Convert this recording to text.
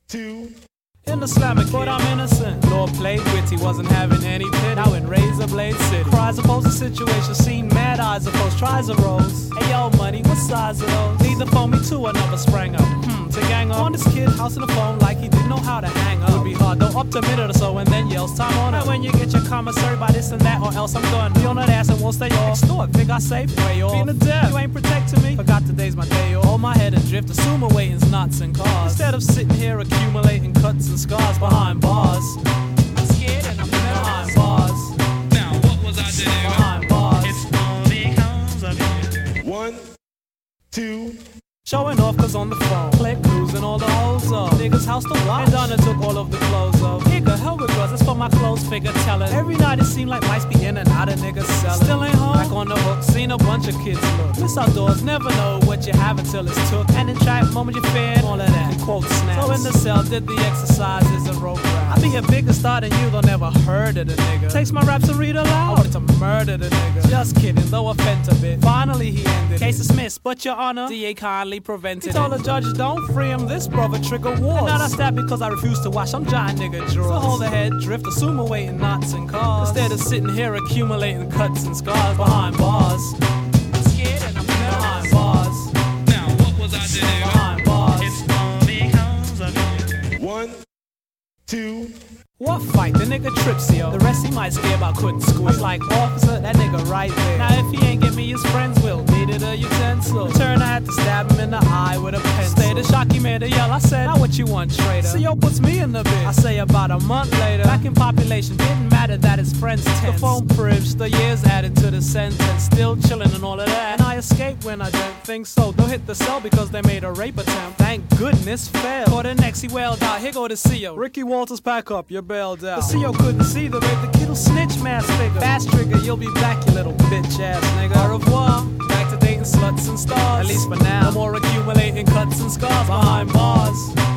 2. In the slammer, but I'm innocent. Lord played witty, wasn't having any pity. Now in Razor Blade City, cries oppose the situation, seen mad eyes opposed, tries arose. Hey yo, money, what size are those? Neither phone me to another sprang up. To gang up on this kid, house in the phone like he didn't know how to hang up. Would be hard, though, up to a minute or so, and then yells time on. And when you get your commissary by this and that, or else I'm done. Be on that ass and won't stay off. Extort, think I safe, way off. Being a death, you ain't protecting me. Forgot today's my day off. Hold my head and drift, assume awaiting's knots and cars. Instead of sitting here accumulating cuts and scars behind bars. I'm scared and I'm behind bars. Now what was I doing? Behind bars. It's all because of you. 1, 2. Showing off cause on the phone, click, losing all the hoes up. Niggas house to watch, and Donna took all of the clothes off. Nigga, hell with girls, that's for my clothes figure telling. Every night it seemed like mice be in and out of niggas selling. Still ain't home, back on the hook, seen a bunch of kids look. Miss outdoors, never know what you have until it's took. And in trap, moment you fear, all of that, and quote snaps. So in the cell, did the exercises and rope rap. I be a bigger star than you, though never heard of the nigga. Takes my raps and read aloud, I wanted to murder the nigga. Just kidding, though offend a bit. Finally he ended. Case dismissed, but your honor, DA kindly prevented. He told the judge, don't free him, this brother trigger wars. And not I stab because I refuse to watch, I'm giant nigga drawers. So hold the head, drift, assume awaiting knots and cars. Instead of sitting here accumulating cuts and scars behind bars. I'm scared and I'm behind bars. Now what was I doing? Behind bars. It's all because of you. 1, 2. What fight? The nigga trips, yo. The rest he might scare about couldn't squeeze. I was like, officer, that nigga right there. Now if he ain't get me, his friends will. Needed a utensil. In turn, I had to stab him in the eye with a pencil. Stay the shock, he made a yell. I said, now what you want, traitor? CO puts me in the bit. I say about a month later, back in population, didn't matter that his friends tense. The phone privilege, the years added to the sentence. Still chilling and all of that. And I escaped when I didn't think so. Don't hit the cell because they made a rape attempt. Thank goodness failed. For the next, he wailed out, here go the CO. Ricky Walters, pack up, you're bailed out. The CO couldn't see the rape, the kid'll snitch, mass figure. Fast trigger, you'll be back, you little bitch ass nigga. Au revoir, back to dating sluts and stars. At least for now, no more accumulating cuts and scars behind bars.